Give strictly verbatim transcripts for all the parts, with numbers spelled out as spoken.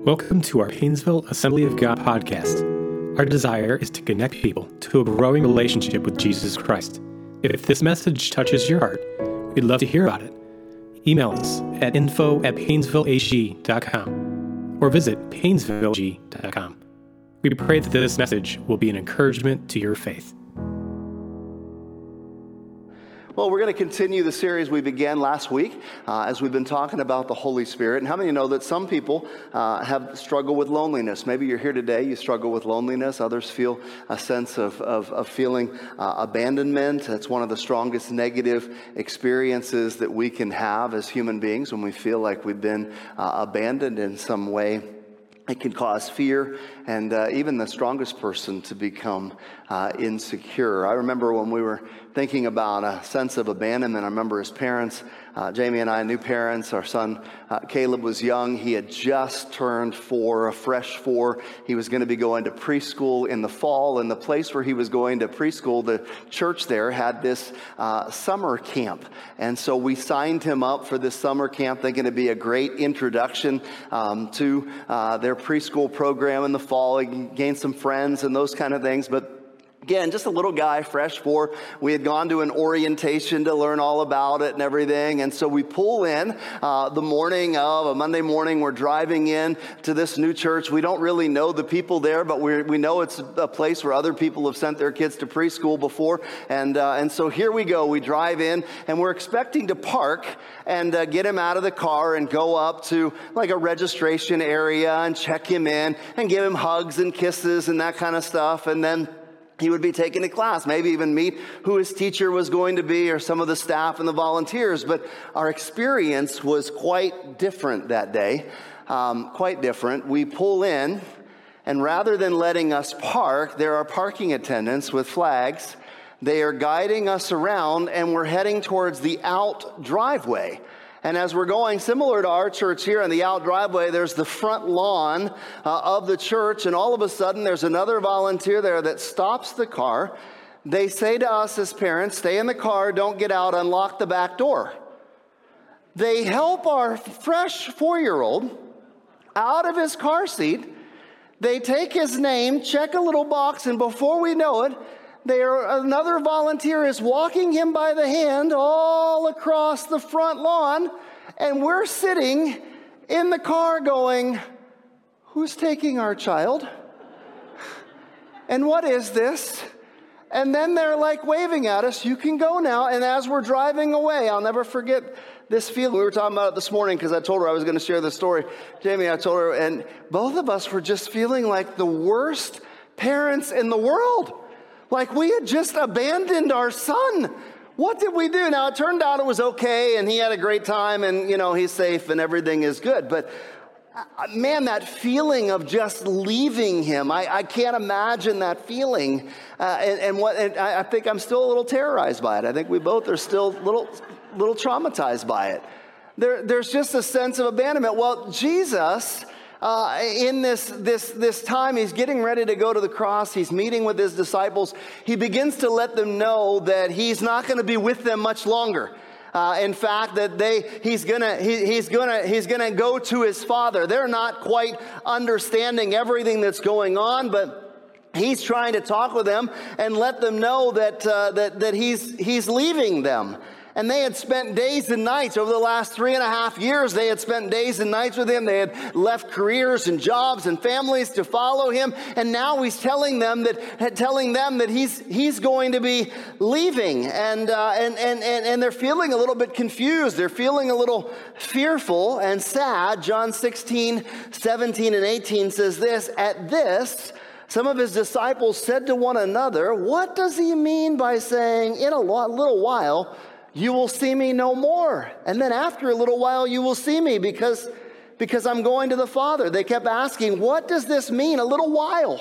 Welcome to our Painesville Assembly of God podcast. Our desire is to connect people to a growing relationship with Jesus Christ. If this message touches your heart, we'd love to hear about it. Email us at info at painesville a g dot com or visit painesville a g dot com. We pray that this message will be an encouragement to your faith. Well, we're going to continue the series we began last week uh, as we've been talking about the Holy Spirit. And how many know that some people uh, have struggled with loneliness? Maybe you're here today, you struggle with loneliness. Others feel a sense of, of, of feeling uh, abandonment. That's one of the strongest negative experiences that we can have as human beings when we feel like we've been uh, abandoned in some way. It can cause fear and uh, even the strongest person to become uh, insecure. I remember when we were thinking about a sense of abandonment, I remember his parents, uh, Jamie and I, new parents. Our son uh, Caleb was young. He had just turned four, a fresh four. He was going to be going to preschool in the fall. And the place where he was going to preschool, the church there had this uh, summer camp. And so we signed him up for this summer camp, thinking it'd be a great introduction um, to uh, their preschool program in the fall. He gained some friends and those kind of things. But again, just a little guy, fresh four. We had gone to an orientation to learn all about it and everything. And so we pull in uh, the morning of a Monday morning. We're driving in to this new church. We don't really know the people there, but we we know it's a place where other people have sent their kids to preschool before. And uh, and so here we go. We drive in, and we're expecting to park and uh, get him out of the car and go up to like a registration area and check him in and give him hugs and kisses and that kind of stuff. And then he would be taken to class, maybe even meet who his teacher was going to be or some of the staff and the volunteers. But our experience was quite different that day, um, quite different. We pull in, and rather than letting us park, there are parking attendants with flags. They are guiding us around, and we're heading towards the out driveway. And as we're going, similar to our church here in the out driveway, there's the front lawn uh, of the church. And all of a sudden, there's another volunteer there that stops the car. They say to us as parents, stay in the car, don't get out, unlock the back door. They help our fresh four-year-old out of his car seat. They take his name, check a little box, and before we know it, There, another volunteer is walking him by the hand all across the front lawn, and we're sitting in the car going, who's taking our child? And what is this? And then they're like waving at us, you can go now. And as we're driving away, I'll never forget this feeling. We were talking about it this morning because I told her I was going to share this story. Jamie, I told her, and both of us were just feeling like the worst parents in the world. Like we had just abandoned our son. What did we do? Now, it turned out it was okay, and he had a great time, and, you know, he's safe, and everything is good. But, uh, man, that feeling of just leaving him, I, I can't imagine that feeling. Uh, and, and what and I, I think I'm still a little terrorized by it. I think we both are still a little, little traumatized by it. There, there's just a sense of abandonment. Well, Jesus... Uh, in this, this, this time, he's getting ready to go to the cross. He's meeting with his disciples. He begins to let them know that he's not going to be with them much longer. Uh, in fact, that they he's gonna he, he's gonna he's gonna go to his Father. They're not quite understanding everything that's going on, but he's trying to talk with them and let them know that uh, that that he's he's leaving them. And they had spent days and nights over the last three and a half years. They had spent days and nights with him. They had left careers and jobs and families to follow him. And now he's telling them that, telling them that he's he's going to be leaving. And uh, and and and and they're feeling a little bit confused. They're feeling a little fearful and sad. John sixteen, seventeen, and eighteen says this. At this, some of his disciples said to one another, "What does he mean by saying, in a little while, you will see me no more, and then after a little while you will see me because, because I'm going to the Father?" They kept asking, what does this mean, a little while?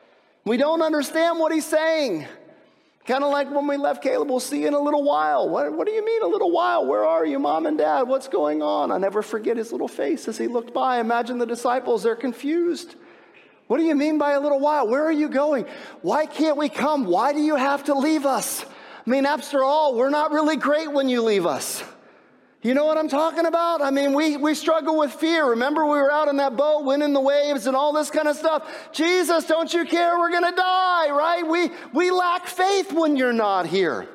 We don't understand what he's saying. Kind of like when we left Caleb, we'll see you in a little while. What, what do you mean a little while? Where are you, Mom and Dad? What's going on? I never forget his little face as he looked by. Imagine the disciples, they're confused. What do you mean by a little while? Where are you going? Why can't we come? Why do you have to leave us? I mean, after all, we're not really great when you leave us. You know what I'm talking about? I mean, we, we struggle with fear. Remember, we were out in that boat, winning the waves and all this kind of stuff. Jesus, don't you care? We're going to die, right? We, we lack faith when you're not here.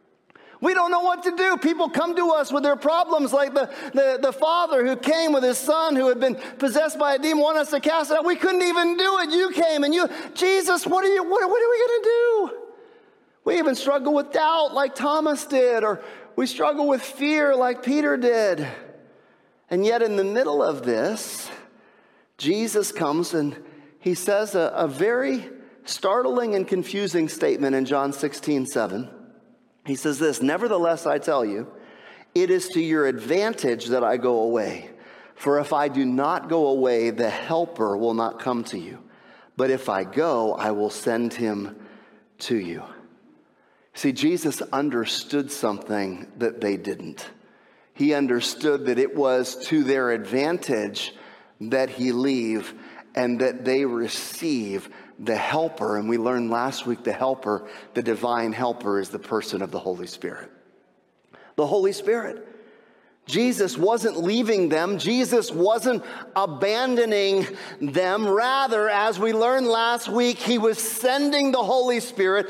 We don't know what to do. People come to us with their problems, like the, the, the father who came with his son who had been possessed by a demon, wanted us to cast it out. We couldn't even do it. You came and you, Jesus, what are you, what, what are we going to do? We even struggle with doubt like Thomas did, or we struggle with fear like Peter did. And yet in the middle of this, Jesus comes and he says a, a very startling and confusing statement in John sixteen seven. He says this, "Nevertheless, I tell you, it is to your advantage that I go away. For if I do not go away, the Helper will not come to you. But if I go, I will send him to you." See, Jesus understood something that they didn't. He understood that it was to their advantage that he leave and that they receive the Helper. And we learned last week the Helper, the divine Helper, is the person of the Holy Spirit. The Holy Spirit. Jesus wasn't leaving them. Jesus wasn't abandoning them. Rather, as we learned last week, he was sending the Holy Spirit,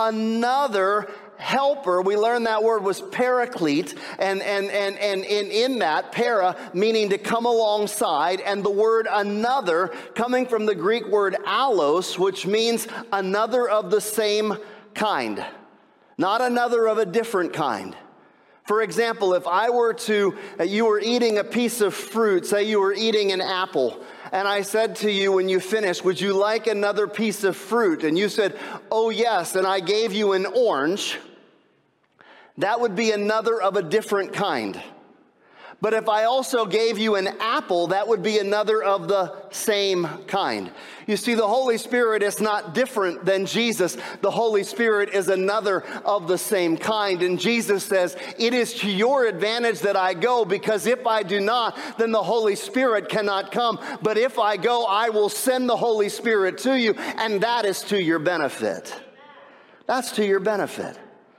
another helper. We learned that word was paraclete, and, and, and, and in, in that, para, meaning to come alongside, and the word another, coming from the Greek word allos, which means another of the same kind, not another of a different kind. For example, if I were to, uh, you were eating a piece of fruit, say you were eating an apple, and I said to you when you finished, would you like another piece of fruit? And you said, oh yes, and I gave you an orange, that would be another of a different kind. But if I also gave you an apple, that would be another of the same kind. You see, the Holy Spirit is not different than Jesus. The Holy Spirit is another of the same kind. And Jesus says, it is to your advantage that I go, because if I do not, then the Holy Spirit cannot come. But if I go, I will send the Holy Spirit to you, and that is to your benefit. That's to your benefit.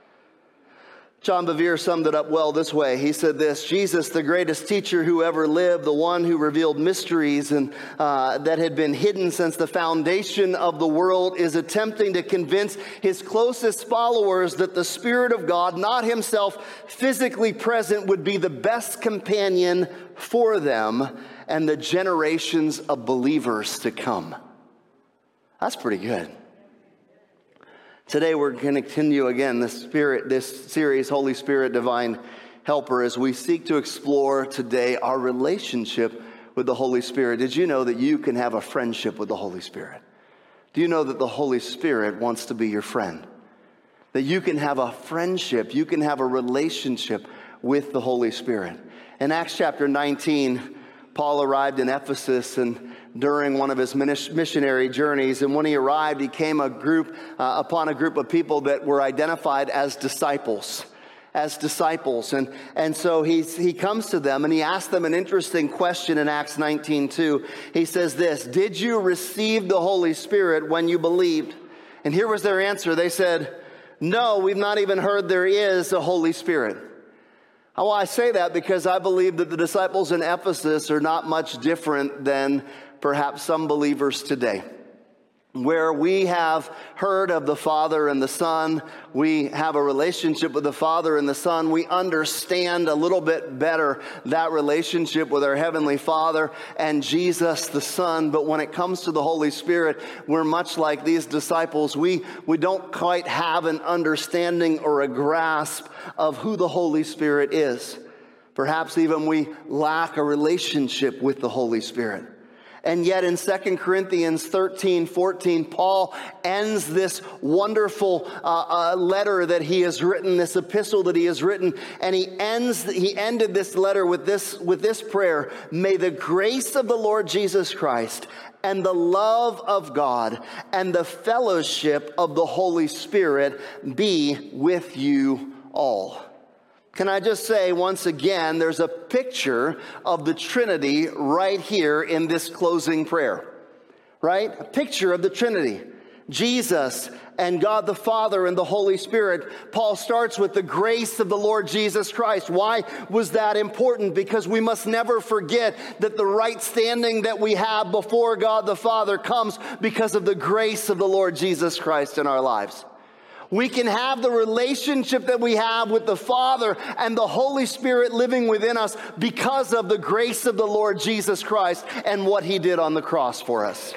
John Bevere summed it up well this way. He said this, Jesus, the greatest teacher who ever lived, the one who revealed mysteries and uh, that had been hidden since the foundation of the world, is attempting to convince his closest followers that the Spirit of God, not himself physically present, would be the best companion for them and the generations of believers to come. That's pretty good. Today we're going to continue again this spirit, this series, Holy Spirit, Divine Helper, as we seek to explore today our relationship with the Holy Spirit. Did you know that you can have a friendship with the Holy Spirit? Do you know that the Holy Spirit wants to be your friend? That you can have a friendship, you can have a relationship with the Holy Spirit. In Acts chapter nineteen, Paul arrived in Ephesus and during one of his missionary journeys, and when he arrived, he came a group uh, upon a group of people that were identified as disciples, as disciples, and and so he he comes to them and he asks them an interesting question in Acts nineteen two. He says this: "Did you receive the Holy Spirit when you believed?" And here was their answer. They said, "No, we've not even heard there is a Holy Spirit." Well, I say that because I believe that the disciples in Ephesus are not much different than perhaps some believers today, where we have heard of the Father and the Son. We have a relationship with the Father and the Son. We understand a little bit better that relationship with our Heavenly Father and Jesus the Son. But when it comes to the Holy Spirit, we're much like these disciples. We, we don't quite have an understanding or a grasp of who the Holy Spirit is. Perhaps even we lack a relationship with the Holy Spirit. And yet in Second Corinthians thirteen fourteen, Paul ends this wonderful uh, uh, letter that he has written, this epistle that he has written, and he ends he ended this letter with this with this prayer: "May the grace of the Lord Jesus Christ and the love of God and the fellowship of the Holy Spirit be with you all." Can I just say once again, there's a picture of the Trinity right here in this closing prayer, right? A picture of the Trinity. Jesus and God the Father and the Holy Spirit. Paul starts with the grace of the Lord Jesus Christ. Why was that important? Because we must never forget that the right standing that we have before God the Father comes because of the grace of the Lord Jesus Christ in our lives. We can have the relationship that we have with the Father and the Holy Spirit living within us because of the grace of the Lord Jesus Christ and what He did on the cross for us.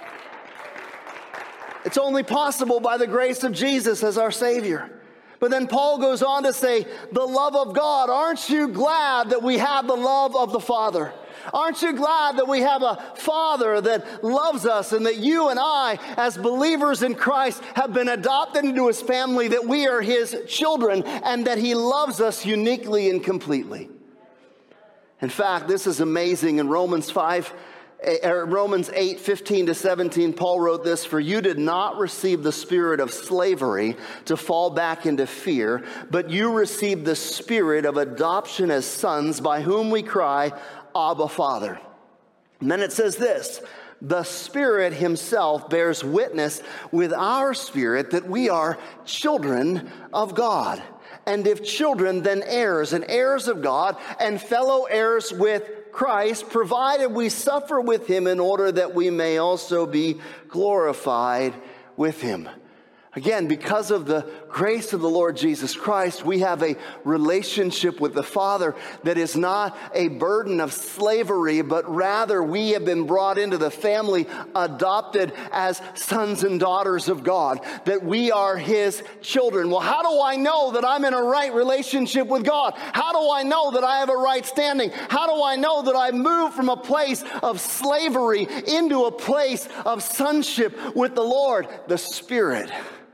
It's only possible by the grace of Jesus as our Savior. But then Paul goes on to say, the love of God. Aren't you glad that we have the love of the Father? Aren't you glad that we have a Father that loves us and that you and I, as believers in Christ, have been adopted into His family, that we are His children, and that He loves us uniquely and completely? In fact, this is amazing. In Romans five, Romans eight, fifteen to seventeen, Paul wrote this, "For you did not receive the spirit of slavery to fall back into fear, but you received the spirit of adoption as sons, by whom we cry, Abba, Father." And then it says this, "The Spirit Himself bears witness with our spirit that we are children of God. And if children, then heirs, and heirs of God, and fellow heirs with Christ, provided we suffer with Him in order that we may also be glorified with Him." Again, because of the grace of the Lord Jesus Christ, we have a relationship with the Father that is not a burden of slavery, but rather we have been brought into the family, adopted as sons and daughters of God, that we are His children. Well, how do I know that I'm in a right relationship with God? How do I know that I have a right standing? How do I know that I moved from a place of slavery into a place of sonship with the Lord? The Spirit.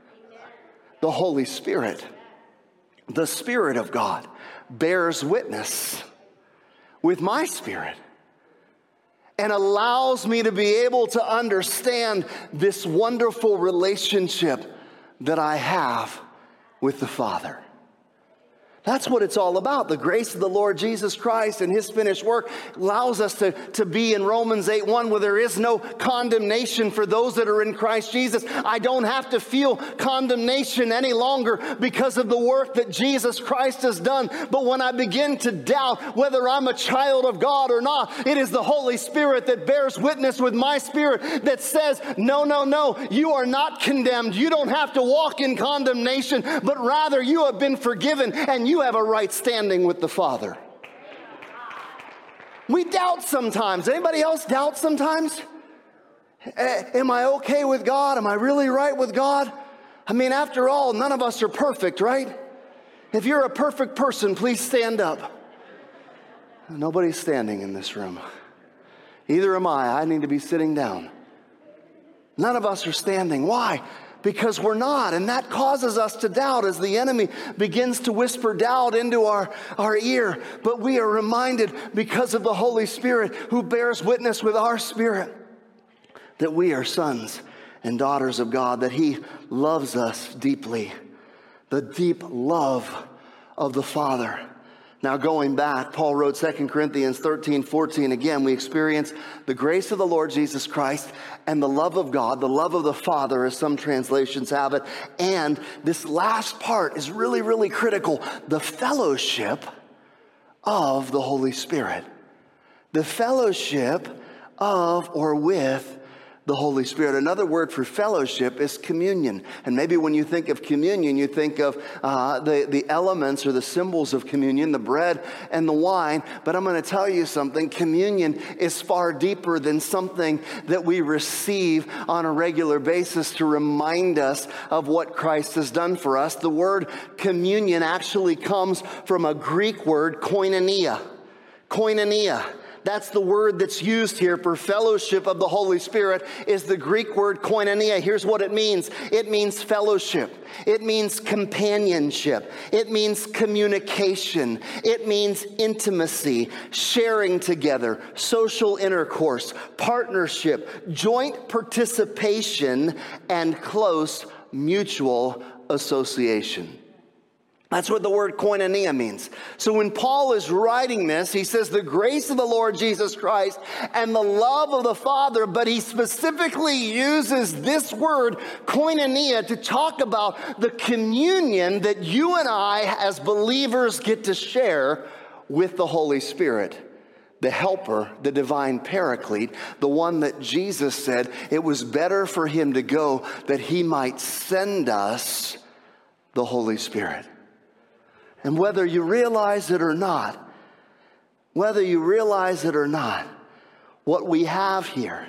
The Holy Spirit, the Spirit of God, bears witness with my spirit and allows me to be able to understand this wonderful relationship that I have with the Father. That's what it's all about. The grace of the Lord Jesus Christ and His finished work allows us to, to be in Romans eight one, where there is no condemnation for those that are in Christ Jesus. I don't have to feel condemnation any longer because of the work that Jesus Christ has done. But when I begin to doubt whether I'm a child of God or not, it is the Holy Spirit that bears witness with my spirit that says, no, no, no, you are not condemned. You don't have to walk in condemnation, but rather you have been forgiven and you have a right standing with the Father. We doubt sometimes. Anybody else doubt sometimes? Am I okay with God? Am I really right with God? I mean, after all, none of us are perfect, right? If you're a perfect person, please stand up. Nobody's standing in this room. Either am I. I need to be sitting down. None of us are standing. Why? Because we're not, and that causes us to doubt as the enemy begins to whisper doubt into our, our ear. But we are reminded, because of the Holy Spirit who bears witness with our spirit, that we are sons and daughters of God, that He loves us deeply. The deep love of the Father. Now going back, Paul wrote Second Corinthians thirteen, fourteen. Again, we experience the grace of the Lord Jesus Christ and the love of God, the love of the Father, as some translations have it. And this last part is really, really critical. The fellowship of the Holy Spirit. The fellowship of or with the Holy Spirit. Another word for fellowship is communion. And maybe when you think of communion, you think of uh, the, the elements or the symbols of communion, the bread and the wine. But I'm going to tell you something. Communion is far deeper than something that we receive on a regular basis to remind us of what Christ has done for us. The word communion actually comes from a Greek word, koinonia. Koinonia. That's the word that's used here for fellowship of the Holy Spirit, is the Greek word koinonia. Here's what it means. It means fellowship. It means companionship. It means communication. It means intimacy, sharing together, social intercourse, partnership, joint participation, and close mutual association. That's what the word koinonia means. So when Paul is writing this, he says the grace of the Lord Jesus Christ and the love of the Father, but he specifically uses this word koinonia to talk about the communion that you and I as believers get to share with the Holy Spirit, the helper, the divine paraclete, the one that Jesus said it was better for him to go that he might send us the Holy Spirit. And whether you realize it or not, whether you realize it or not, what we have here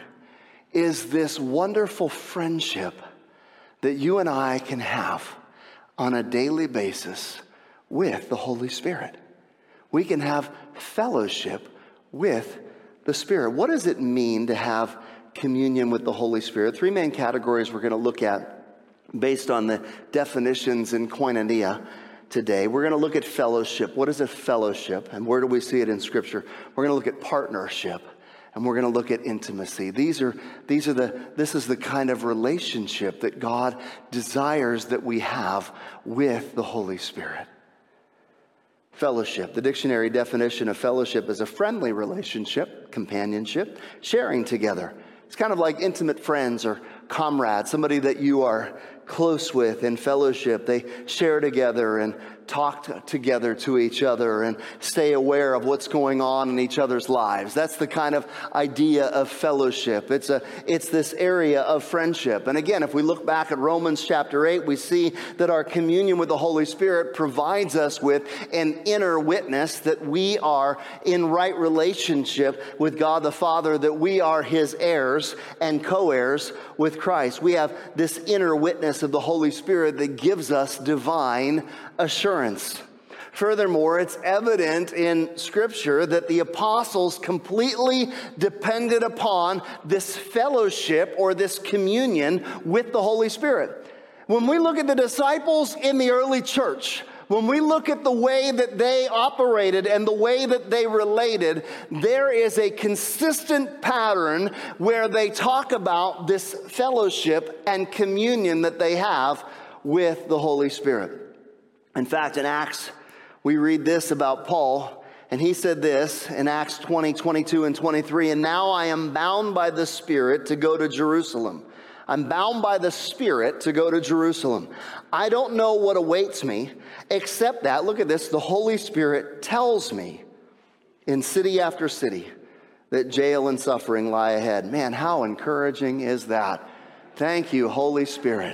is this wonderful friendship that you and I can have on a daily basis with the Holy Spirit. We can have fellowship with the Spirit. What does it mean to have communion with the Holy Spirit? Three main categories we're going to look at based on the definitions in koinonia today. We're going to look at fellowship. What is a fellowship? And where do we see it in Scripture? We're going to look at partnership. And we're going to look at intimacy. These are, these are the, this is the kind of relationship that God desires that we have with the Holy Spirit. Fellowship. The dictionary definition of fellowship is a friendly relationship, companionship, sharing together. It's kind of like intimate friends or comrades, somebody that you are close with in fellowship. They share together and talk t- together to each other and stay aware of what's going on in each other's lives. That's the kind of idea of fellowship. It's a, it's this area of friendship. And again, if we look back at Romans chapter eight, we see that our communion with the Holy Spirit provides us with an inner witness that we are in right relationship with God the Father, that we are his heirs and co-heirs with Christ. We have this inner witness of the Holy Spirit that gives us divine assurance. Furthermore, it's evident in Scripture that the apostles completely depended upon this fellowship or this communion with the Holy Spirit. When we look at the disciples in the early church, when we look at the way that they operated and the way that they related, there is a consistent pattern where they talk about this fellowship and communion that they have with the Holy Spirit. In fact, in Acts, we read this about Paul, and he said this in Acts twenty, twenty-two, and twenty-three, "And now I am bound by the Spirit to go to Jerusalem." I'm bound by the Spirit to go to Jerusalem. I don't know what awaits me, except that, look at this, the Holy Spirit tells me in city after city that jail and suffering lie ahead. Man, how encouraging is that? Thank you, Holy Spirit.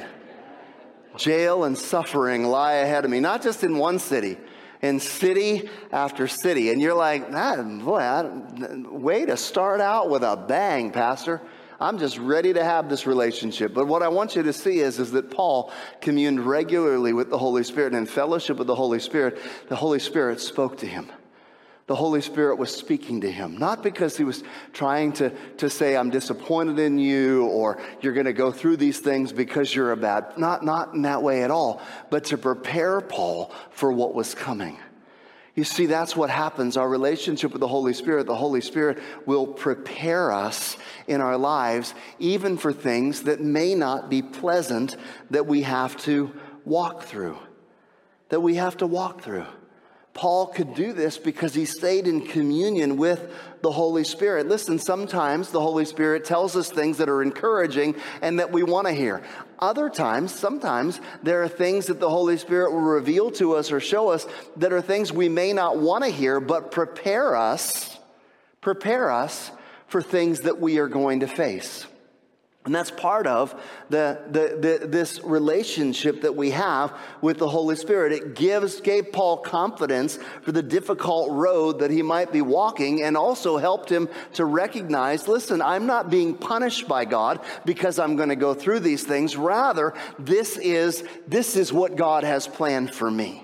Jail and suffering lie ahead of me, not just in one city, in city after city. And you're like, ah, boy, I, way to start out with a bang, Pastor. I'm just ready to have this relationship. But what I want you to see is, is that Paul communed regularly with the Holy Spirit, and in fellowship with the Holy Spirit, the Holy Spirit spoke to him. The Holy Spirit was speaking to him, not because he was trying to, to say, I'm disappointed in you, or you're going to go through these things because you're a bad, not, not in that way at all, but to prepare Paul for what was coming. You see, that's what happens. Our relationship with the Holy Spirit, the Holy Spirit will prepare us in our lives, even for things that may not be pleasant, that we have to walk through, that we have to walk through. Paul could do this because he stayed in communion with the Holy Spirit. Listen, sometimes the Holy Spirit tells us things that are encouraging and that we want to hear. Other times, sometimes, there are things that the Holy Spirit will reveal to us or show us that are things we may not want to hear, but prepare us, prepare us for things that we are going to face. And that's part of the, the, the, this relationship that we have with the Holy Spirit. It gives, gave Paul confidence for the difficult road that he might be walking, and also helped him to recognize, listen, I'm not being punished by God because I'm going to go through these things. Rather, this is, this is what God has planned for me.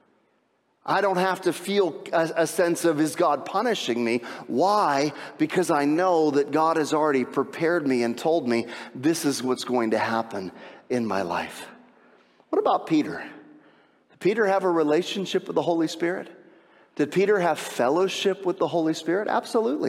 I don't have to feel a, a sense of, is God punishing me? Why? Because I know that God has already prepared me and told me this is what's going to happen in my life. What about Peter? Did Peter have a relationship with the Holy Spirit? Did Peter have fellowship with the Holy Spirit? Absolutely.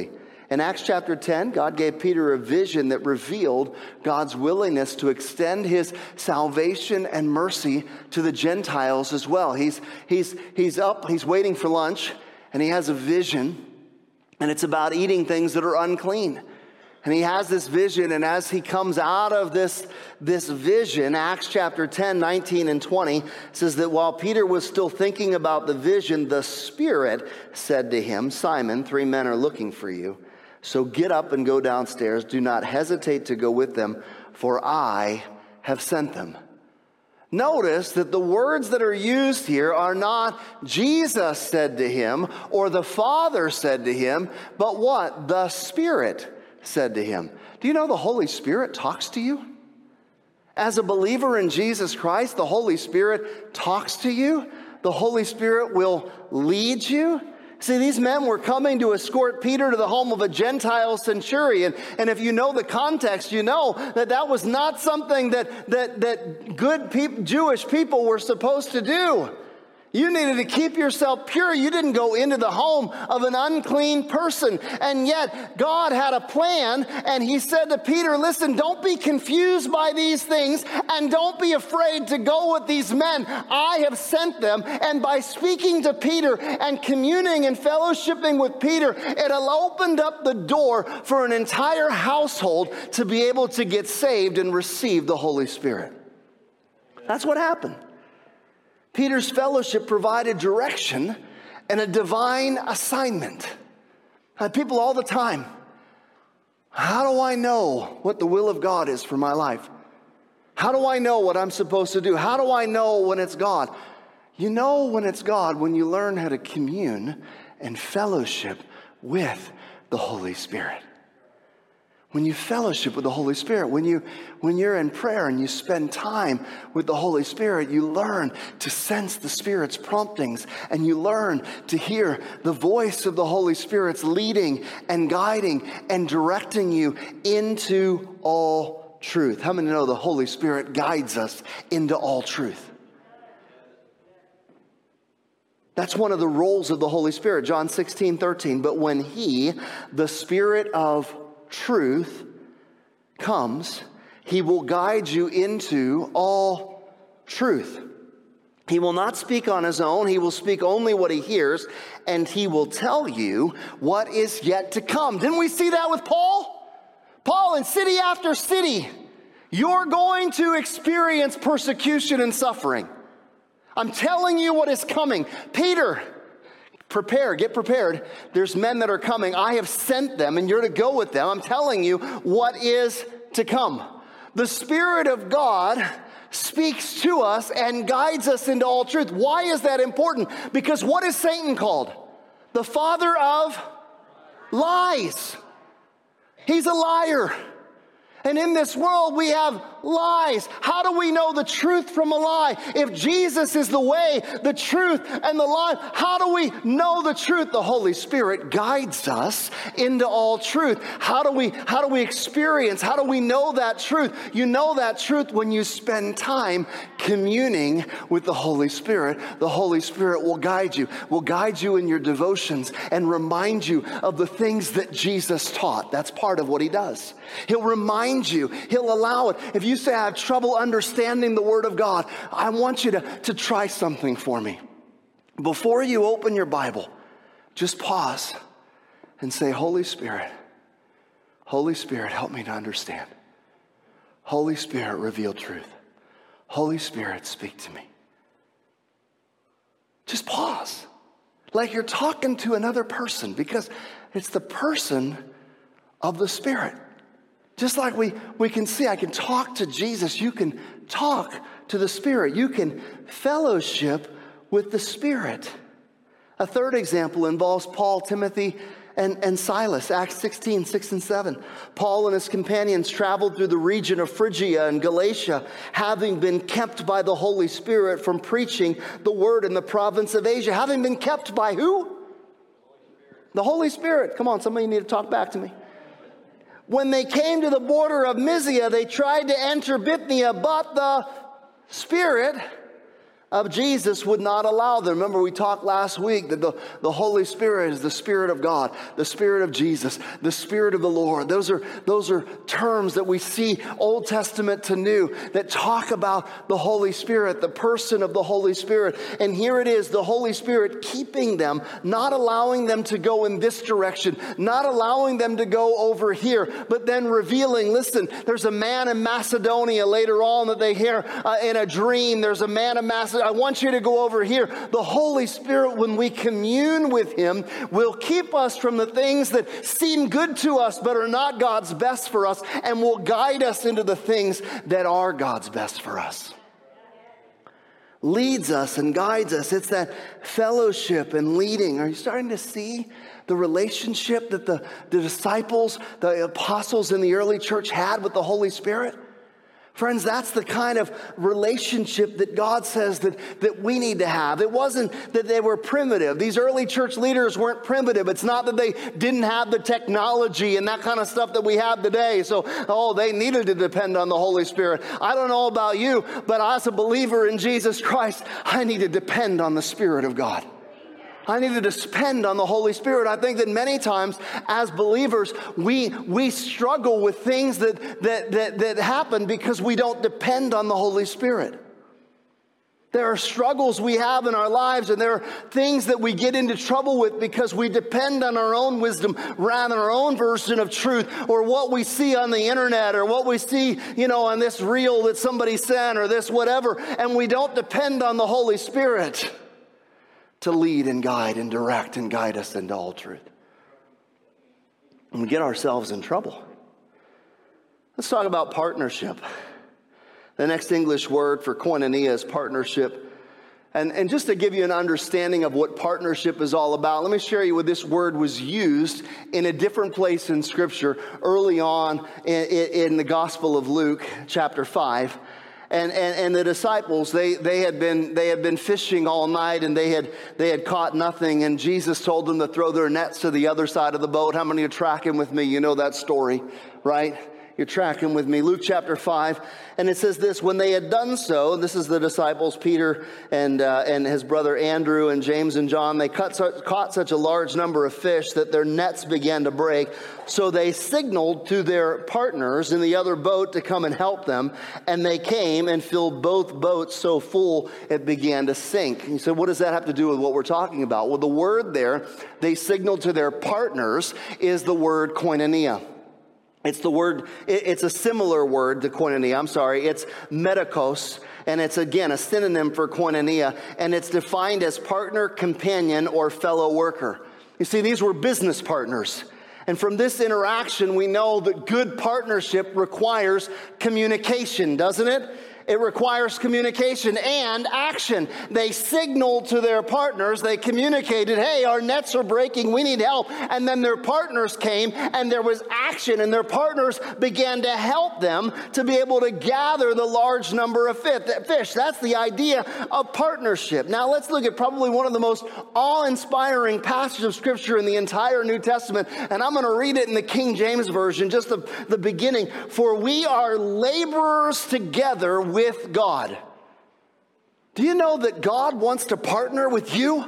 In Acts chapter ten, God gave Peter a vision that revealed God's willingness to extend his salvation and mercy to the Gentiles as well. He's, he's, he's up, he's waiting for lunch, and he has a vision, and it's about eating things that are unclean. And he has this vision, and as he comes out of this, this vision, Acts chapter ten, nineteen and twenty says that while Peter was still thinking about the vision, the Spirit said to him, Simon, three men are looking for you. So get up and go downstairs. Do not hesitate to go with them, for I have sent them. Notice that the words that are used here are not Jesus said to him or the Father said to him, but what? The Spirit said to him. Do you know the Holy Spirit talks to you? As a believer in Jesus Christ, the Holy Spirit talks to you. The Holy Spirit will lead you. See, these men were coming to escort Peter to the home of a Gentile centurion. And if you know the context, you know that that was not something that, that, that good peop- Jewish people were supposed to do. You needed to keep yourself pure. You didn't go into the home of an unclean person. And yet God had a plan, and he said to Peter, listen, don't be confused by these things, and don't be afraid to go with these men. I have sent them. And by speaking to Peter and communing and fellowshipping with Peter, it opened up the door for an entire household to be able to get saved and receive the Holy Spirit. That's what happened. Peter's fellowship provided direction and a divine assignment. I have people all the time, how do I know what the will of God is for my life? How do I know what I'm supposed to do? How do I know when it's God? You know when it's God when you learn how to commune and fellowship with the Holy Spirit. When you fellowship with the Holy Spirit, when, you, when you're in prayer and you spend time with the Holy Spirit, you learn to sense the Spirit's promptings, and you learn to hear the voice of the Holy Spirit's leading and guiding and directing you into all truth. How many know the Holy Spirit guides us into all truth? That's one of the roles of the Holy Spirit. John sixteen, thirteen. But when He, the Spirit of truth, comes, He will guide you into all truth. He will not speak on His own. He will speak only what He hears, and He will tell you what is yet to come. Didn't we see that with Paul? Paul, in city after city, you're going to experience persecution and suffering. I'm telling you what is coming. Peter, prepare, get prepared. There's men that are coming. I have sent them, and you're to go with them. I'm telling you what is to come. The Spirit of God speaks to us and guides us into all truth. Why is that important? Because what is Satan called? The father of lies. He's a liar. And in this world, we have lies. How do we know the truth from a lie? If Jesus is the way, the truth, and the life, how do we know the truth? The Holy Spirit guides us into all truth. How do we, how do we experience, how do we know that truth? You know that truth when you spend time communing with the Holy Spirit. The Holy Spirit will guide you, will guide you in your devotions and remind you of the things that Jesus taught. That's part of what He does. He'll remind you. He'll allow it. If you say, I have trouble understanding the Word of God, I want you to, to try something for me. Before you open your Bible, just pause and say, Holy Spirit, Holy Spirit, help me to understand. Holy Spirit, reveal truth. Holy Spirit, speak to me. Just pause. Like you're talking to another person, because it's the person of the Spirit. Just like we, we can see, I can talk to Jesus, you can talk to the Spirit. You can fellowship with the Spirit. A third example involves Paul, Timothy, and, and Silas, Acts sixteen, six and seven. Paul and his companions traveled through the region of Phrygia and Galatia, having been kept by the Holy Spirit from preaching the word in the province of Asia. Having been kept by who? The Holy Spirit. Come on, somebody need to talk back to me. When they came to the border of Mysia, they tried to enter Bithynia, but the Spirit of Jesus would not allow them. Remember, we talked last week that the, the Holy Spirit is the Spirit of God, the Spirit of Jesus, the Spirit of the Lord. Those are, those are terms that we see Old Testament to New that talk about the Holy Spirit, the person of the Holy Spirit. And here it is, the Holy Spirit keeping them, not allowing them to go in this direction, not allowing them to go over here, but then revealing, listen, there's a man in Macedonia later on that they hear uh, in a dream. There's a man in Macedonia. I want you to go over here. The Holy Spirit, when we commune with Him, will keep us from the things that seem good to us but are not God's best for us, and will guide us into the things that are God's best for us. Leads us and guides us. It's that fellowship and leading. Are you starting to see the relationship that the, the disciples, the apostles in the early church had with the Holy Spirit? Friends, that's the kind of relationship that God says that, that we need to have. It wasn't that they were primitive. These early church leaders weren't primitive. It's not that they didn't have the technology and that kind of stuff that we have today. So, oh, they needed to depend on the Holy Spirit. I don't know about you, but as a believer in Jesus Christ, I need to depend on the Spirit of God. I needed to depend on the Holy Spirit. I think that many times as believers, we we struggle with things that, that, that, that happen because we don't depend on the Holy Spirit. There are struggles we have in our lives, and there are things that we get into trouble with because we depend on our own wisdom rather than our own version of truth, or what we see on the internet, or what we see, you know, on this reel that somebody sent, or this whatever, and we don't depend on the Holy Spirit to lead and guide and direct and guide us into all truth. And we get ourselves in trouble. Let's talk about partnership. The next English word for koinonia is partnership. And, and just to give you an understanding of what partnership is all about, let me share you where this word was used in a different place in Scripture early on in, in the Gospel of Luke, chapter five. And, and, and the disciples, they, they had been, they had been fishing all night, and they had, they had caught nothing. And Jesus told them to throw their nets to the other side of the boat. How many are tracking with me? You know that story, right? You're tracking with me. Luke chapter five. And it says this: when they had done so, this is the disciples, Peter and uh, and his brother Andrew and James and John, they cut, caught such a large number of fish that their nets began to break. So they signaled to their partners in the other boat to come and help them. And they came and filled both boats so full it began to sink. And you said, what does that have to do with what we're talking about? Well, the word there, they signaled to their partners, is the word koinonia. It's the word, it's a similar word to koinonia, I'm sorry. It's medikos, and it's again a synonym for koinonia, and it's defined as partner, companion, or fellow worker. You see, these were business partners. And from this interaction, we know that good partnership requires communication, doesn't it? It requires communication and action. They signaled to their partners, they communicated, hey, our nets are breaking, we need help. And then their partners came, and there was action, and their partners began to help them to be able to gather the large number of fish. That's the idea of partnership. Now let's look at probably one of the most awe-inspiring passages of Scripture in the entire New Testament. And I'm going to read it in the King James Version, just the, the beginning. For we are laborers together with with God. Do you know that God wants to partner with you?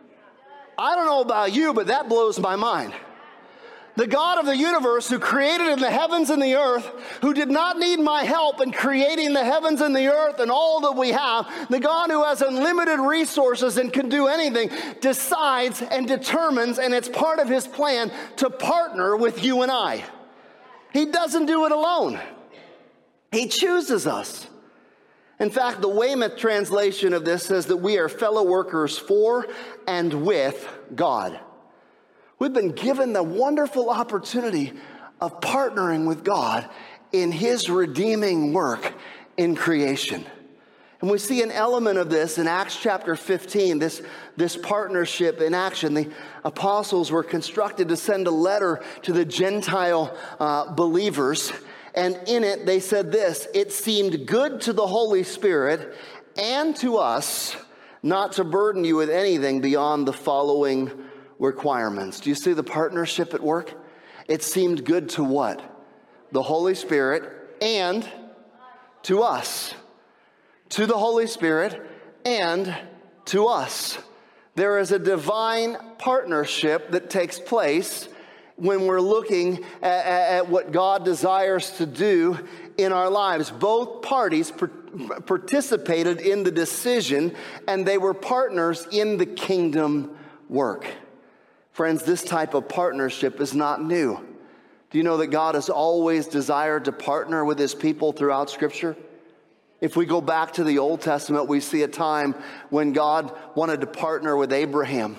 I don't know about you, but that blows my mind. The God of the universe, who created in the heavens and the earth, who did not need my help in creating the heavens and the earth and all that we have, the God who has unlimited resources and can do anything, decides and determines, and it's part of His plan, to partner with you and I. He doesn't do it alone. He chooses us. In fact, the Weymouth translation of this says that we are fellow workers for and with God. We've been given the wonderful opportunity of partnering with God in His redeeming work in creation. And we see an element of this in Acts chapter fifteen, this, this partnership in action. The apostles were constructed to send a letter to the Gentile uh, believers. And in it, they said this: it seemed good to the Holy Spirit and to us not to burden you with anything beyond the following requirements. Do you see the partnership at work? It seemed good to what? The Holy Spirit and to us. To the Holy Spirit and to us. There is a divine partnership that takes place when we're looking at, at what God desires to do in our lives. Both parties per, participated in the decision, and they were partners in the kingdom work. Friends, this type of partnership is not new. Do you know that God has always desired to partner with his people throughout Scripture? If we go back to the Old Testament, we see a time when God wanted to partner with Abraham.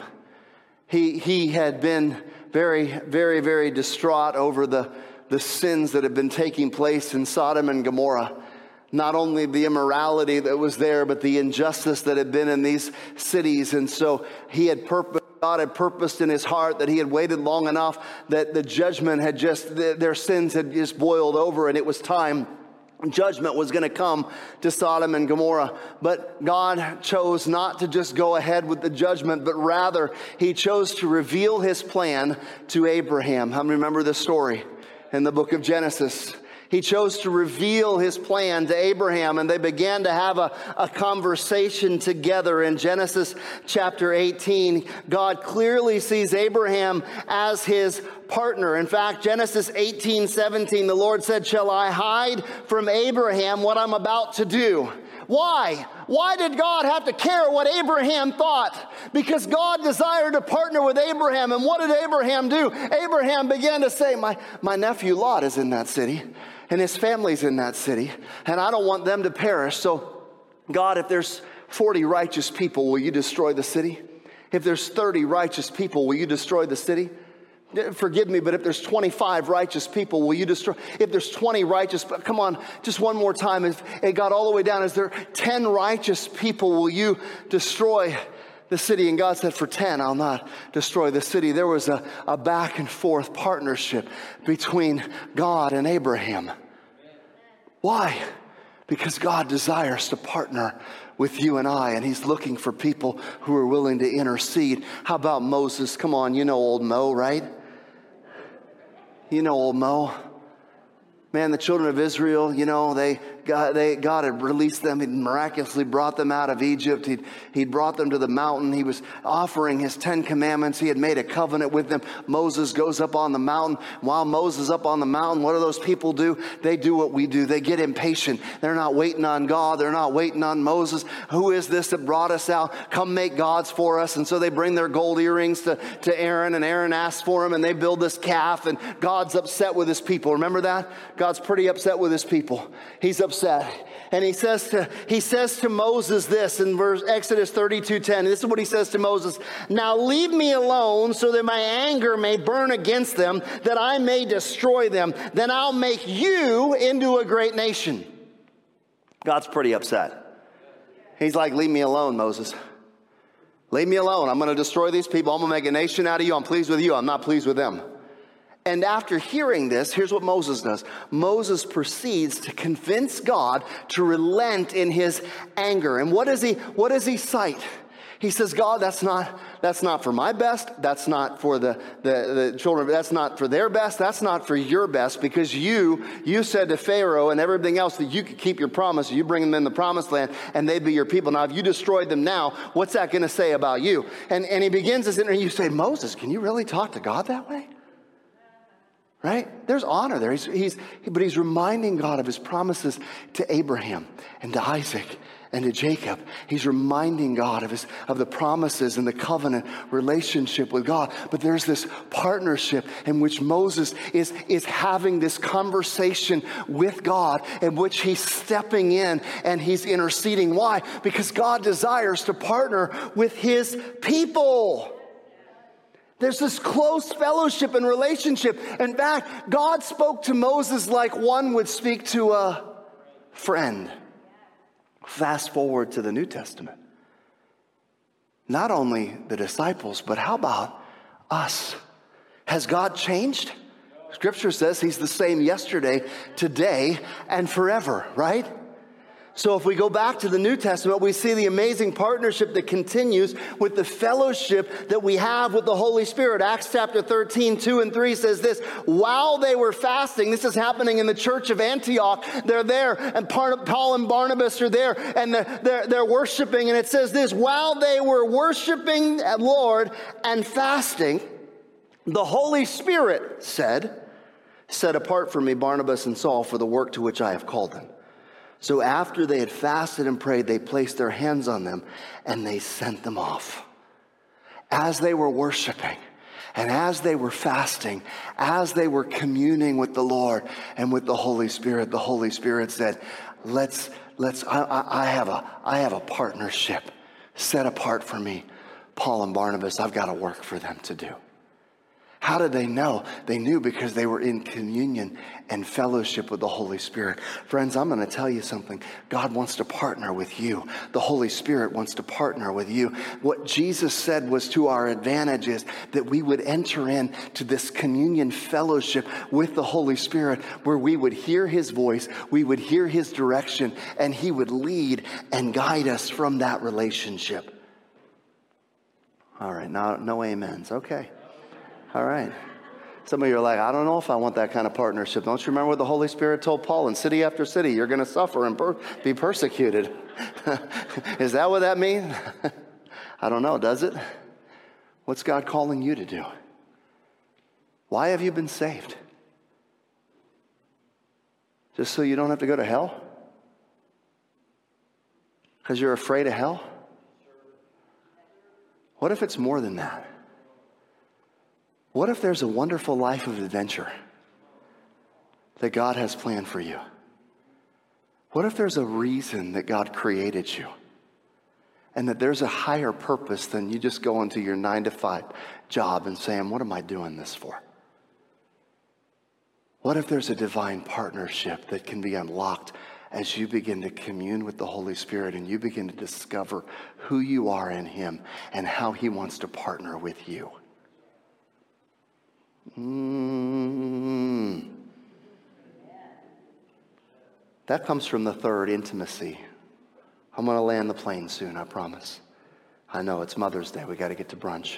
He, he had been very, very, very distraught over the, the sins that had been taking place in Sodom and Gomorrah. Not only the immorality that was there, but the injustice that had been in these cities. And so he had purpose. God had purposed in his heart that he had waited long enough, that the judgment had just, their sins had just boiled over, and it was time. Judgment was going to come to Sodom and Gomorrah. But God chose not to just go ahead with the judgment, but rather he chose to reveal his plan to Abraham. How many remember this story in the book of Genesis? He chose to reveal his plan to Abraham, and they began to have a, a conversation together. In Genesis chapter eighteen, God clearly sees Abraham as his partner. In fact, Genesis eighteen seventeen, the Lord said, "Shall I hide from Abraham what I'm about to do?" Why? Why did God have to care what Abraham thought? Because God desired to partner with Abraham. And what did Abraham do? Abraham began to say, my, my nephew Lot is in that city, and his family's in that city, and I don't want them to perish. So, God, if there's forty righteous people, will you destroy the city? If there's thirty righteous people, will you destroy the city? Forgive me, but if there's twenty-five righteous people, will you destroy? If there's twenty righteous, come on, just one more time. If it got all the way down, is there ten righteous people, will you destroy the city? And God said, for ten, I'll not destroy the city. There was a, a back and forth partnership between God and Abraham. Why? Because God desires to partner with you and I, and he's looking for people who are willing to intercede. How about Moses? Come on, you know old Mo, right? You know old Mo. Man, the children of Israel, you know, they God, they, God had released them. He'd miraculously brought them out of Egypt. He'd, he'd brought them to the mountain. He was offering his Ten Commandments. He had made a covenant with them. Moses goes up on the mountain. While Moses is up on the mountain, what do those people do? They do what we do. They get impatient. They're not waiting on God. They're not waiting on Moses. Who is this that brought us out? Come make gods for us. And so they bring their gold earrings to, to Aaron, and Aaron asks for them, and they build this calf, and God's upset with his people. Remember that? God's pretty upset with his people. He's upset. And he says to he says to Moses this in verse Exodus thirty-two ten. This is what he says to Moses. Now leave me alone so that my anger may burn against them, that I may destroy them. Then I'll make you into a great nation. God's pretty upset. He's like, leave me alone, Moses. Leave me alone. I'm going to destroy these people. I'm going to make a nation out of you. I'm pleased with you. I'm not pleased with them. And after hearing this, here's what Moses does. Moses proceeds to convince God to relent in his anger. And what does he, what does he cite? He says, God, that's not, that's not for my best. That's not for the, the, the children. That's not for their best. That's not for your best, because you, you said to Pharaoh and everything else that you could keep your promise. You bring them in the promised land and they'd be your people. Now, if you destroyed them now, what's that going to say about you? And, and he begins this interview. You say, Moses, can you really talk to God that way? Right? There's honor there. He's, he's, but he's reminding God of his promises to Abraham and to Isaac and to Jacob. He's reminding God of his of the promises and the covenant relationship with God. But there's this partnership in which Moses is, is having this conversation with God, in which he's stepping in and he's interceding. Why? Because God desires to partner with his people. There's this close fellowship and relationship. In fact, God spoke to Moses like one would speak to a friend. Fast forward to the New Testament. Not only the disciples, but how about us? Has God changed? Scripture says he's the same yesterday, today, and forever, right? So if we go back to the New Testament, we see the amazing partnership that continues with the fellowship that we have with the Holy Spirit. Acts chapter thirteen, two and three says this: while they were fasting, this is happening in the church of Antioch, they're there, and Paul and Barnabas are there, and they're, they're, they're worshiping, and it says this: while they were worshiping the Lord and fasting, the Holy Spirit said, set apart for me Barnabas and Saul for the work to which I have called them. So after they had fasted and prayed, they placed their hands on them and they sent them off. As they were worshiping and as they were fasting, as they were communing with the Lord and with the Holy Spirit, the Holy Spirit said, let's, let's, I, I, I have a, I have a partnership set apart for me. Paul and Barnabas, I've got a work for them to do. How did they know? They knew because they were in communion and fellowship with the Holy Spirit. Friends, I'm going to tell you something. God wants to partner with you. The Holy Spirit wants to partner with you. What Jesus said was to our advantage is that we would enter into this communion fellowship with the Holy Spirit where we would hear his voice, we would hear his direction, and he would lead and guide us from that relationship. All right, now no amens. Okay. All right. Some of you are like, I don't know if I want that kind of partnership. Don't you remember what the Holy Spirit told Paul? In city after city, you're going to suffer and per- be persecuted. Is that what that means? I don't know, does it? What's God calling you to do? Why have you been saved? Just so you don't have to go to hell? Because you're afraid of hell? What if it's more than that? What if there's a wonderful life of adventure that God has planned for you? What if there's a reason that God created you and that there's a higher purpose than you just going to your nine to five job and saying, what am I doing this for? What if there's a divine partnership that can be unlocked as you begin to commune with the Holy Spirit and you begin to discover who you are in him and how he wants to partner with you? Mm. That comes from the third, intimacy. I'm going to land the plane soon, I promise. I know it's Mother's Day. We got to get to brunch.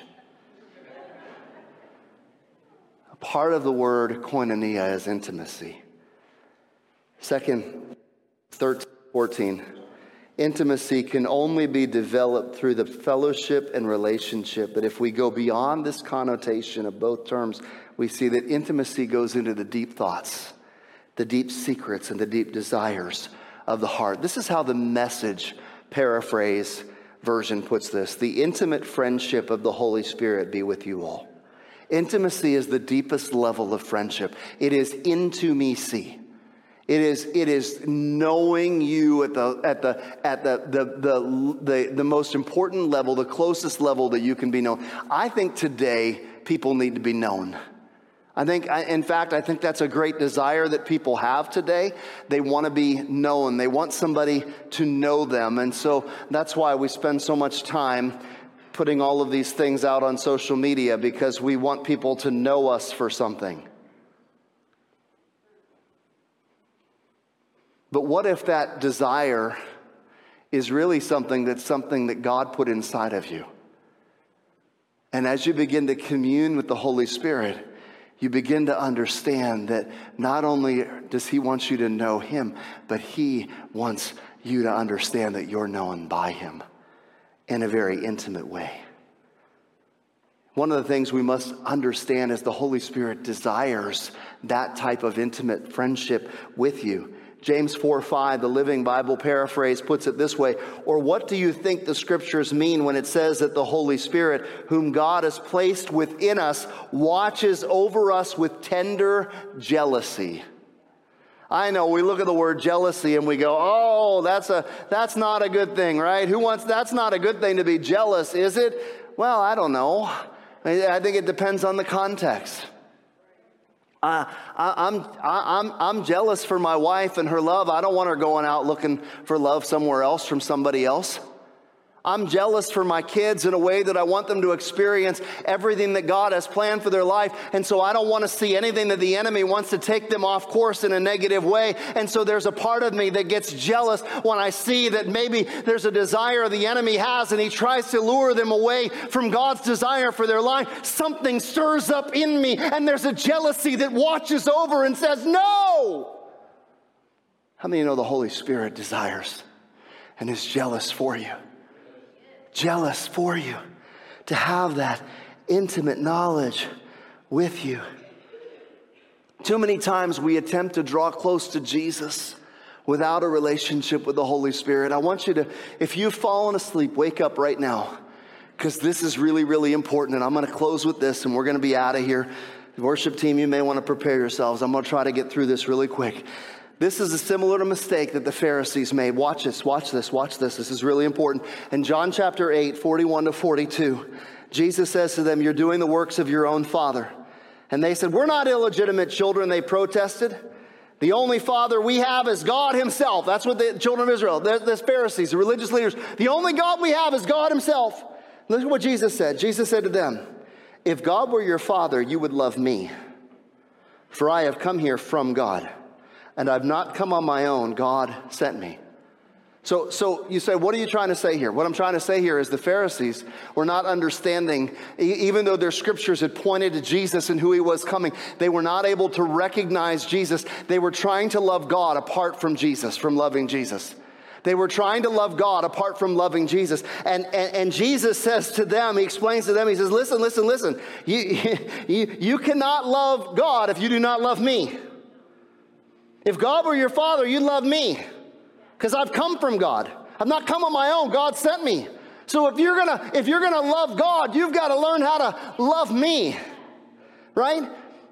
A part of the word koinonia is intimacy. Second, thirteen, fourteen. Intimacy can only be developed through the fellowship and relationship. But if we go beyond this connotation of both terms, we see that intimacy goes into the deep thoughts, the deep secrets, and the deep desires of the heart. This is how the Message paraphrase version puts this: the intimate friendship of the Holy Spirit be with you all. Intimacy is the deepest level of friendship. It is intimacy. It is, it is knowing you at the at the at the the, the the the most important level, the closest level that you can be known. I think today people need to be known. I think, in fact, I think that's a great desire that people have today. They want to be known. They want somebody to know them. And so that's why we spend so much time putting all of these things out on social media, because we want people to know us for something. But what if that desire is really something that's something that God put inside of you? And as you begin to commune with the Holy Spirit, you begin to understand that not only does he want you to know him, but he wants you to understand that you're known by him in a very intimate way. One of the things we must understand is the Holy Spirit desires that type of intimate friendship with you. James four five, the Living Bible paraphrase, puts it this way: or what do you think the scriptures mean when it says that the Holy Spirit, whom God has placed within us, watches over us with tender jealousy? I know we look at the word jealousy and we go, oh, that's a that's not a good thing, right? Who wants, that's not a good thing to be jealous, is it? Well, I don't know. I think it depends on the context. Uh, I, I'm, I, I'm, I'm jealous for my wife and her love. I don't want her going out looking for love somewhere else from somebody else. I'm jealous for my kids in a way that I want them to experience everything that God has planned for their life. And so I don't want to see anything that the enemy wants to take them off course in a negative way. And so there's a part of me that gets jealous when I see that maybe there's a desire the enemy has and he tries to lure them away from God's desire for their life. Something stirs up in me and there's a jealousy that watches over and says, no! How many of you know the Holy Spirit desires and is jealous for you? Jealous for you to have that intimate knowledge with you. Too many times we attempt to draw close to Jesus without a relationship with the Holy Spirit. I want you to, if you've fallen asleep, wake up right now, because this is really, really important. And I'm going to close with this and we're going to be out of here. The worship team, you may want to prepare yourselves. I'm going to try to get through this really quick. This is a similar mistake that the Pharisees made. Watch this, watch this, watch this. This is really important. In John chapter eight, forty-one to forty-two, Jesus says to them, you're doing the works of your own father. And they said, we're not illegitimate children, they protested. The only father we have is God himself. That's what the children of Israel, the, the Pharisees, the religious leaders, the only God we have is God himself. Look at what Jesus said. Jesus said to them, if God were your father, you would love me. For I have come here from God. And I've not come on my own. God sent me. So, so you say, what are you trying to say here? What I'm trying to say here is the Pharisees were not understanding, even though their scriptures had pointed to Jesus and who he was coming, they were not able to recognize Jesus. They were trying to love God apart from Jesus, from loving Jesus. They were trying to love God apart from loving Jesus. And, and, and Jesus says to them, he explains to them, he says, listen, listen, listen. You, you, you cannot love God if you do not love me. If God were your father, you'd love me because I've come from God. I've not come on my own. God sent me. So if you're gonna if you're gonna love God, you've got to learn how to love me, right?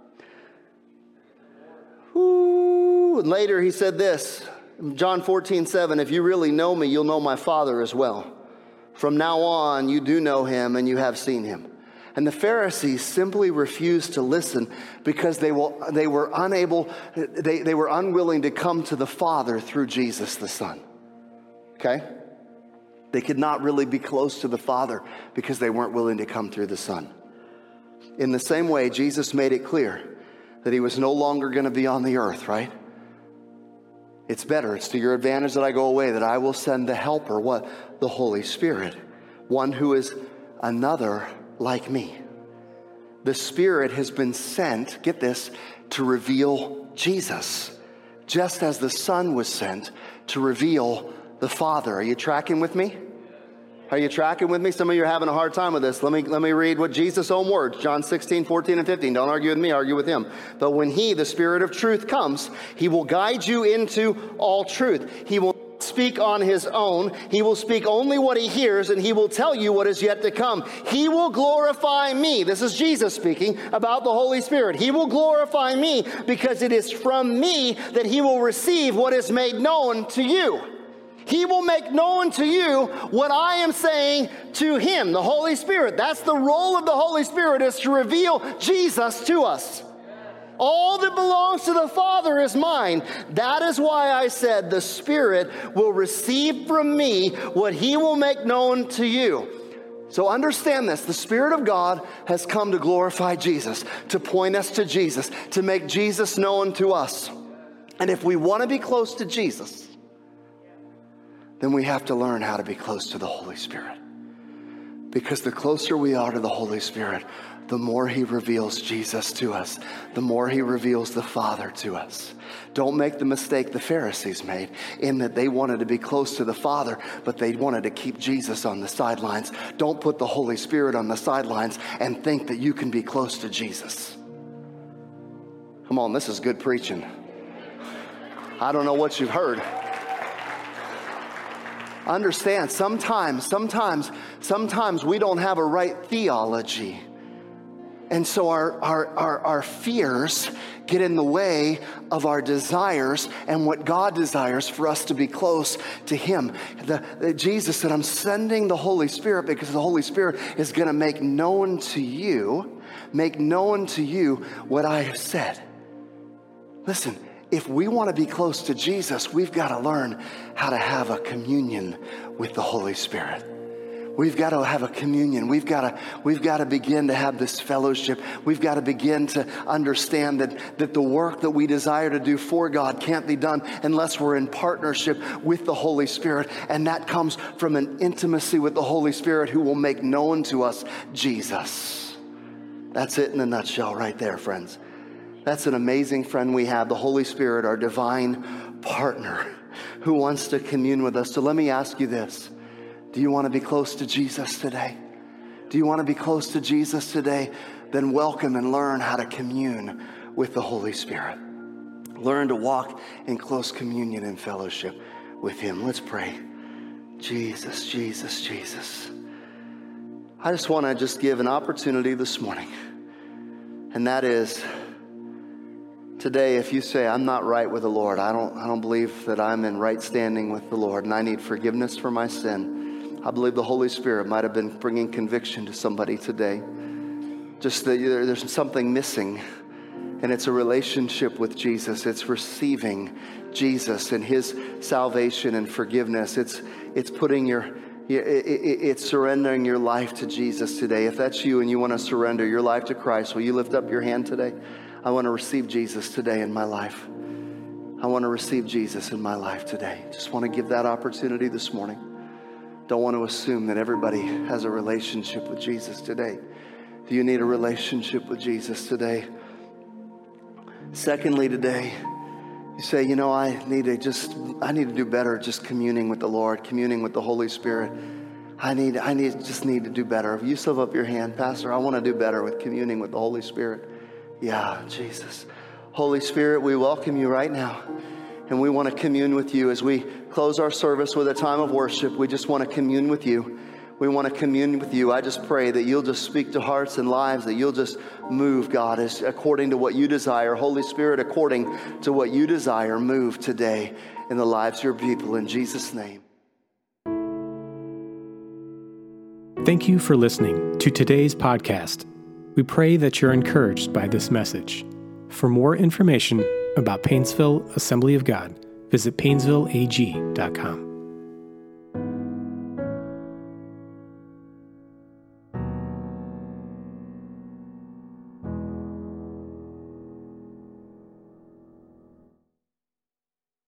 Ooh. And later he said this, John fourteen seven, if you really know me, you'll know my Father as well. From now on, you do know him and you have seen him. And the Pharisees simply refused to listen because they will, they were unable, they, they were unwilling to come to the Father through Jesus the Son. Okay? They could not really be close to the Father because they weren't willing to come through the Son. In the same way, Jesus made it clear that he was no longer going to be on the earth, right? It's better, it's to your advantage that I go away, that I will send the helper, what? The Holy Spirit. One who is another like me. The Spirit has been sent, get this, to reveal Jesus, just as the Son was sent to reveal the Father. Are you tracking with me? Are you tracking with me? Some of you are having a hard time with this. Let me, let me read what Jesus' own words, John sixteen, fourteen, and fifteen. Don't argue with me, argue with him. But when he, the Spirit of truth, comes, he will guide you into all truth. He will speak on his own. He will speak only what he hears, and he will tell you what is yet to come. He will glorify me. This is Jesus speaking about the Holy Spirit. He will glorify me because it is from me that he will receive what is made known to you. He will make known to you what I am saying to him, the Holy Spirit. That's the role of the Holy Spirit, is to reveal Jesus to us. All that belongs to the Father is mine. That is why I said the Spirit will receive from me what he will make known to you. So understand this. The Spirit of God has come to glorify Jesus, to point us to Jesus, to make Jesus known to us. And if we want to be close to Jesus, then we have to learn how to be close to the Holy Spirit. Because the closer we are to the Holy Spirit, the more he reveals Jesus to us, the more he reveals the Father to us. Don't make the mistake the Pharisees made, in that they wanted to be close to the Father, but they wanted to keep Jesus on the sidelines. Don't put the Holy Spirit on the sidelines and think that you can be close to Jesus. Come on, this is good preaching. I don't know what you've heard. Understand, sometimes, sometimes, sometimes we don't have a right theology. And so our, our, our, our fears get in the way of our desires and what God desires for us to be close to him. The, the, Jesus said, I'm sending the Holy Spirit because the Holy Spirit is going to make known to you, make known to you what I have said. Listen, if we want to be close to Jesus, we've got to learn how to have a communion with the Holy Spirit. We've got to have a communion. We've got to, we've got to begin to have this fellowship. We've got to begin to understand that, that the work that we desire to do for God can't be done unless we're in partnership with the Holy Spirit. And that comes from an intimacy with the Holy Spirit who will make known to us Jesus. That's it in a nutshell right there, friends. That's an amazing friend we have, the Holy Spirit, our divine partner who wants to commune with us. So let me ask you this. Do you want to be close to Jesus today? Do you want to be close to Jesus today? Then welcome and learn how to commune with the Holy Spirit. Learn to walk in close communion and fellowship with Him. Let's pray. Jesus, Jesus, Jesus. I just want to just give an opportunity this morning. And that is, today, if you say, I'm not right with the Lord, I don't, I don't believe that I'm in right standing with the Lord, and I need forgiveness for my sin, I believe the Holy Spirit might have been bringing conviction to somebody today. Just that there's something missing, and it's a relationship with Jesus. It's receiving Jesus and His salvation and forgiveness. It's it's putting your, it's surrendering your life to Jesus today. If that's you and you want to surrender your life to Christ, will you lift up your hand today? I want to receive Jesus today in my life. I want to receive Jesus in my life today. Just want to give that opportunity this morning. Don't want to assume that everybody has a relationship with Jesus today. Do you need a relationship with Jesus today? Secondly, today, you say, you know, I need to just, I need to do better just communing with the Lord, communing with the Holy Spirit. I need, I need, just need to do better. If you still have up your hand, Pastor, I want to do better with communing with the Holy Spirit. Yeah, Jesus. Holy Spirit, we welcome you right now. And we want to commune with you as we close our service with a time of worship. We just want to commune with you. We want to commune with you. I just pray that you'll just speak to hearts and lives, that you'll just move, God, as according to what you desire. Holy Spirit, according to what you desire, move today in the lives of your people. In Jesus' name. Thank you for listening to today's podcast. We pray that you're encouraged by this message. For more information about Painesville Assembly of God, visit painesville a g dot com.